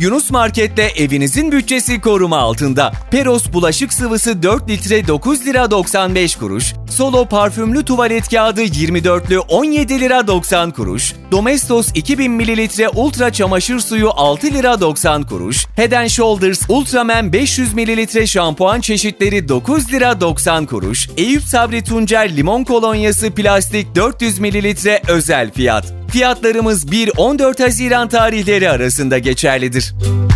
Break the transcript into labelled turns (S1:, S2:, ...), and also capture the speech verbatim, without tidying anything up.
S1: Yunus Market'te evinizin bütçesi koruma altında. Peros bulaşık sıvısı dört litre dokuz lira doksan beş kuruş. Solo parfümlü tuvalet kağıdı yirmi dörtlü on yedi lira doksan kuruş. Domestos iki bin mililitre ultra çamaşır suyu altı lira doksan kuruş. Head and Shoulders Ultraman beş yüz mililitre şampuan çeşitleri dokuz lira doksan kuruş. Eyüp Sabri Tuncer limon kolonyası plastik dört yüz mililitre özel fiyat. Fiyatlarımız bir on dört Haziran tarihleri arasında geçerlidir.